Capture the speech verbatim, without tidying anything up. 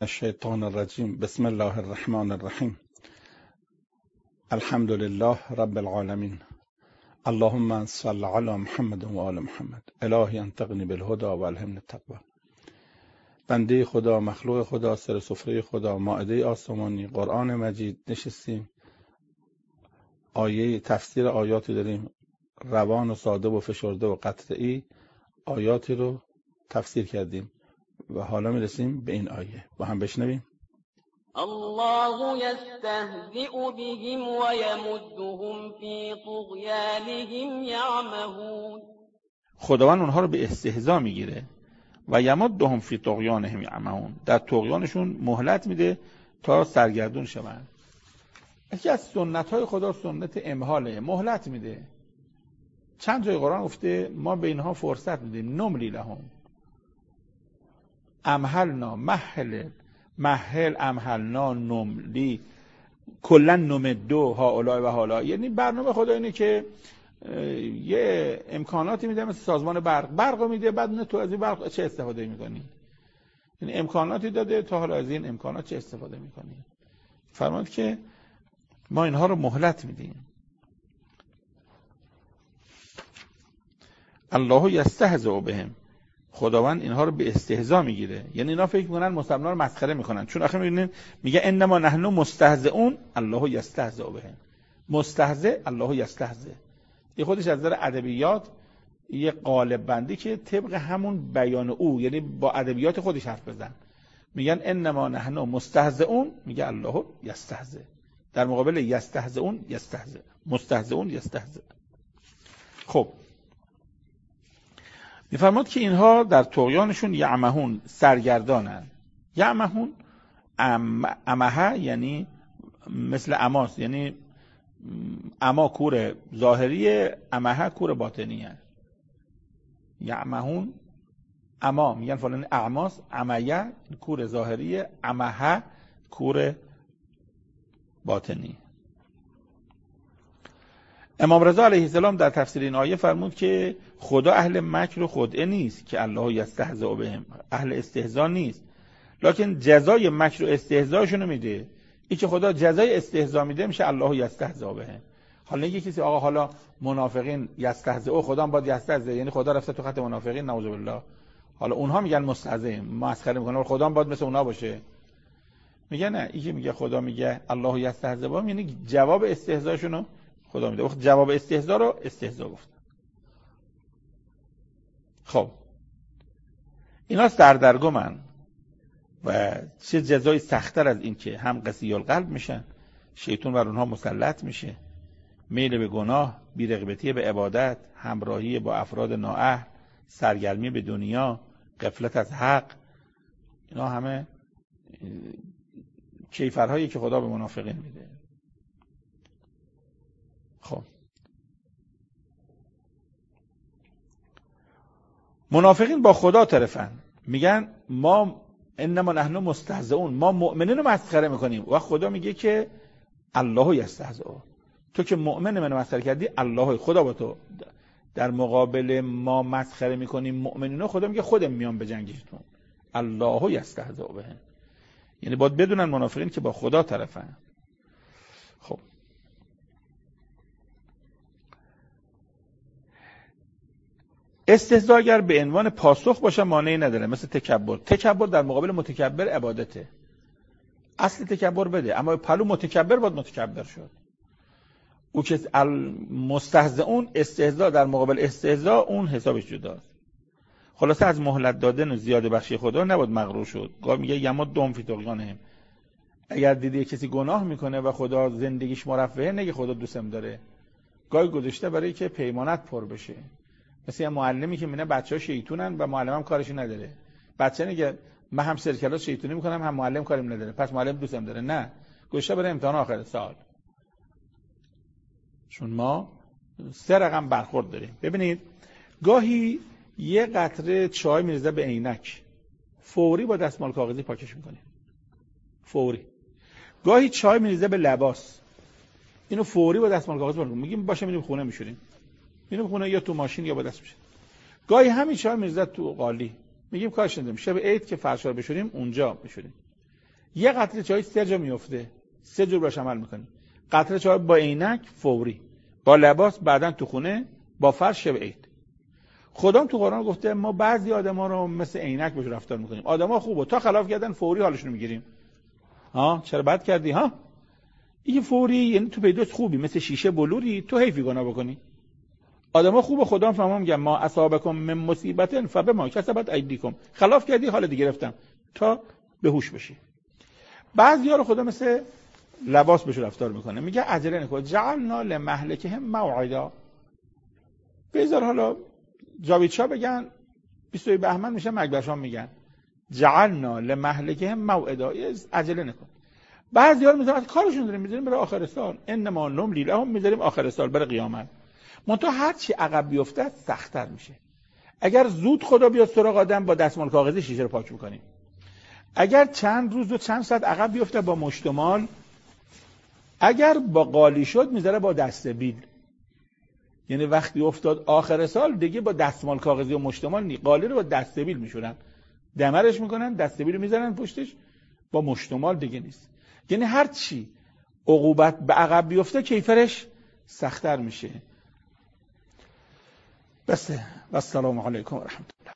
الشیطان الرجیم. بسم الله الرحمن الرحیم. الحمد لله رب العالمین. اللهم صل علی محمد و آل محمد. الهی انطقنی بالهدى و الهمنی التقوی. بنده خدا، مخلوق خدا، سر سفره خدا، مائده آسمانی، قرآن مجید نشستیم. آیه تفسیر آیاتی داریم، روان و ساده و فشرده و قطعی آیاتی رو تفسیر کردیم و حالا میرسیم به این آیه. با هم بشنویم. الله یستهزئ بهم و یمدهم فی طغیانهم یعمهون. خداوند اونها رو به استهزا میگیره و یمدهم فی طغیانهم یعمهون، در طغیانشون مهلت میده تا سرگردون شوند. یکی از سنت های خدا سنت امهاله، مهلت میده. چند جای قرآن گفته ما به اینها فرصت میدیم. نملی لهم، امهلنا، مهل مهل امهلنا، نملی، کلا نمدو هؤلاء و هؤلاء. یعنی برنامه خدا اینه که یه امکاناتی میده، مثل سازمان برق برق میده، بعد نه تو از این برق چه استفاده میکنی. یعنی امکاناتی داده، تا حالا از این امکانات چه استفاده میکنی. فرمود که ما اینها رو مهلت میدیم. الله یستهزئ بهم، خداوند اینها رو به استهزا میگیره. یعنی اینا فکر میکنن مسلمان‌ها رو مسخره میکنن، چون آخه میبینید میگه انما نحن مستهزئون الله یستهزئ بهم. مستهزئ الله یستهزئ، این خودش از نظر ادبیات یه قالب بندی که طبق همون بیان او، یعنی با ادبیات خودش حرف بزن. میگن انما نحن مستهزئون، میگه الله یستهزئ، در مقابل یستهزئون یستهزئ، مستهزئون یستهزئ. خب میفرماد که اینها در طغیانشون یعمهون، سرگردانن. یعمهون ام امه یعنی مثل اماس، یعنی اما کور ظاهری، امه کور باطنی هست. یعمهون اما میگن فلان اعماس، امیه کور ظاهری، امه کور باطنی. امام رضا علیه السلام در تفسیر این آیه فرمود که خدا اهل مکر و خدعه نیست که الله یستهزئ بهم، اهل استهزا نیست، لکن جزای مکر و استهزاشون رو میده. این که خدا جزای استهزا میده میشه الله یستهزئ بهم. حالا یکی کسی آقا حالا منافقین یستهزئ، خدا هم باید یستهزئ، یعنی خدا رفته تو خط منافقین، نعوذ بالله. حالا اونها میگن مستهزئ، مسخره میکنن، خدا هم باید مثل اونها باشه. میگه نه، این که میگه خدا میگه الله یستهزئ بهم یعنی جواب استهزاشون رو خدا میده. وقت جواب استهزا رو استهزا گفت. خب اینا سردرگمن و چه جزای سخت‌تر از این که هم قسی القلب میشن، شیطان بر اونها مسلط میشه، میل به گناه، بی‌رغبتی به عبادت، همراهی با افراد نااهل، سرگرمی به دنیا، غفلت از حق. اینا همه کیفرهایی که خدا به منافقین میده. خب منافقین با خدا طرفن، میگن ما انما نحن مستهزئون، ما مؤمنین رو مسخره میکنیم. و خدا میگه که الله یستهزئ، تو که مؤمن منو مسخره کردی، الله خدا با تو در مقابل ما مسخره میکنیم مؤمنینو. خدا میگه خودم میام به جنگیشتون، الله یستهزئ بهم. یعنی باید بدونن منافقین که با خدا طرفن. خب استهزا اگر به عنوان پاسخ باشه مانعی نداره، مثل تکبر. تکبر در مقابل متکبر عبادته، اصل تکبر بده، اما پلو متکبر باید متکبر شد. او که مستهزئون، استهزا در مقابل استهزا، اون حسابش جداست. خلاصه از مهلت دادن و زیاده بخشی خدا نباید مغرور شد. گاه میگه یمدهم فی طغیانهم، اگر دیدی کسی گناه میکنه و خدا زندگیش مرفهه، نگه خدا دوستم داره. گاهی گذاشته برای که پیمانت پر بشه. مثل یه معلمی که میگه بچه‌ها شیطونن و معلمم کارش نداره. بچه میگه من هم سرکلاس شیطونی میکنم، هم معلم کاریم نداره، پس معلم دوستم داره. نه، گذاشته برای امتحان آخر سال. چون ما سه رقم برخورد داریم. ببینید گاهی یه قطره چای میریزه به عینک، فوری با دستمال کاغذی پاکش میکنیم، فوری. گاهی چای میریزه به لباس، اینو فوری با دستمال کاغذی پاک میکنیم، میگیم باشه میریم خونه میشوریم، میریم خونه یا تو ماشین یا با دست میشه. گاهی همین چای میریزه تو قالی، میگیم کارش نداریم، شب عید که فرشا رو بشوریم اونجا میشوریم. یه قطره چای سه جا میفته، سه جور باش عمل میکنی. قطره چای با عینک فوری، با لباس بعدن تو خونه، با فرش شب عید. خدام تو قرآن گفته ما بعضی آدما رو مثل عینک بهش رفتار میکنیم. آدما خوبه تا خلاف کردن فوری حالشون رو میگیریم. ها چرا بد کردی ها؟ این فوری یعنی تو پیداست خوبی، مثل شیشه بلوری، تو حیفی گناه بکنی. آدما خوبه خدام فهمم میگم ما اصابکم من مصیبت فبما کسبت ایدیکم، خلاف کردی حال دیگه گرفتم تا به هوش بشی. بعضیا رو خدا مثل لباس بهش رفتار میکنه، میگه عجله نکن، جعلنا لمهلکهم موعدا. بذار حالا جاوید شاه بگن بیست و یک بهمن میشه مکبرشاه میگن جعلنا لمهلکهم موعدا، عجله نکن. بعضیا رو میذارن کارشون داریم میذاریم برای آخر سال، انما نملی لهم، میذاریم آخر سال برای قیامت. منتها هر چی عقب بیفته سخت‌تر میشه. اگر زود خدا بیاد سراغ آدم با دستمال کاغذی شیشه رو پاک میکنیم. اگر چند روز و چند ساعت عقب بیفته با مشتمال، اگر با قالی شد میذاره با دستبیل. یعنی وقتی افتاد آخر سال دیگه با دستمال کاغذی و مشتمال نی، قالی رو با دستبیل میشورن، دمرش میکنن، دستبیل رو میذارن پشتش، با مشتمال دیگه نیست. یعنی هر چی عقوبت به عقب بیفته کیفرش سخت‌تر میشه. بس و السلام علیکم و رحمت الله.